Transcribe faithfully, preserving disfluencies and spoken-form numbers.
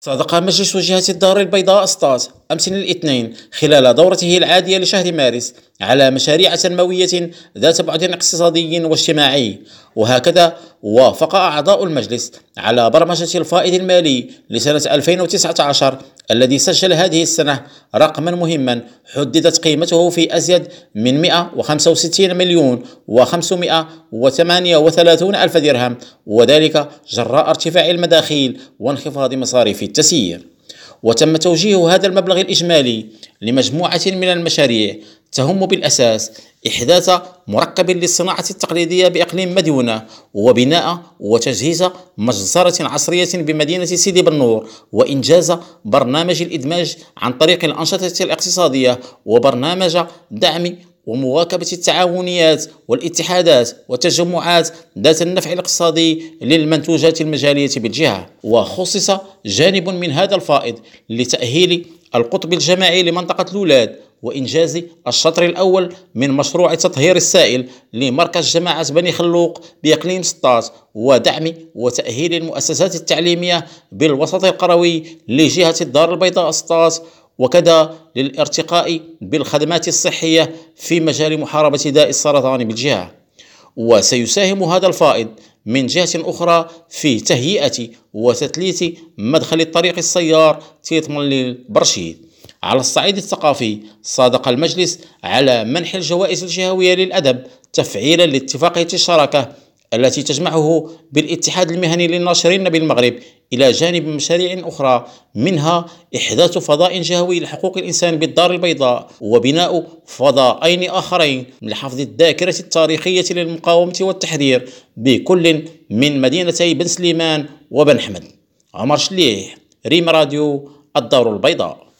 صادق مجلس جهة الدار البيضاء أسطات أمس الاثنين خلال دورته العادية لشهر مارس على مشاريع تنموية ذات بعد اقتصادي واجتماعي. وهكذا وافق أعضاء المجلس على برمجة الفائض المالي لسنة ألفين وتسعة عشر الذي سجل هذه السنة رقما مهما حددت قيمته في أزيد من مئة وخمسة وستين مليون وخمسمائة وثمانية وثلاثين ألف درهم، وذلك جراء ارتفاع المداخيل وانخفاض مصاريف التسيير. وتم توجيه هذا المبلغ الإجمالي لمجموعة من المشاريع تهم بالأساس إحداث مركب للصناعة التقليدية بإقليم مديونة، وبناء وتجهيز مجزرة عصرية بمدينة سيدي بنور، وإنجاز برنامج الإدماج عن طريق الأنشطة الاقتصادية، وبرنامج دعم ومواكبة التعاونيات والاتحادات والتجمعات ذات النفع الاقتصادي للمنتوجات المجالية بالجهة. وخصص جانب من هذا الفائض لتأهيل القطب الجماعي لمنطقة الأولاد، وإنجاز الشطر الأول من مشروع تطهير السائل لمركز جماعة بني خلوق بإقليم سطات، ودعم وتأهيل المؤسسات التعليمية بالوسط القروي لجهة الدار البيضاء سطات، وكذا للارتقاء بالخدمات الصحية في مجال محاربة داء السرطان بالجهة. وسيساهم هذا الفائض من جهة أخرى في تهيئة وتثليث مدخل الطريق السيار تيطمن برشيد. على الصعيد الثقافي، صادق المجلس على منح الجوائز الجهوية للأدب تفعيلا لاتفاقية الشراكة التي تجمعه بالاتحاد المهني للناشرين بالمغرب، إلى جانب مشاريع أخرى منها إحداث فضاء جهوي لحقوق الإنسان بالدار البيضاء، وبناء فضاءين آخرين لحفظ الذاكرة التاريخية للمقاومة والتحرير بكل من مدينتي بن سليمان وبن حمد. عمر شليح، ريم راديو، الدار البيضاء.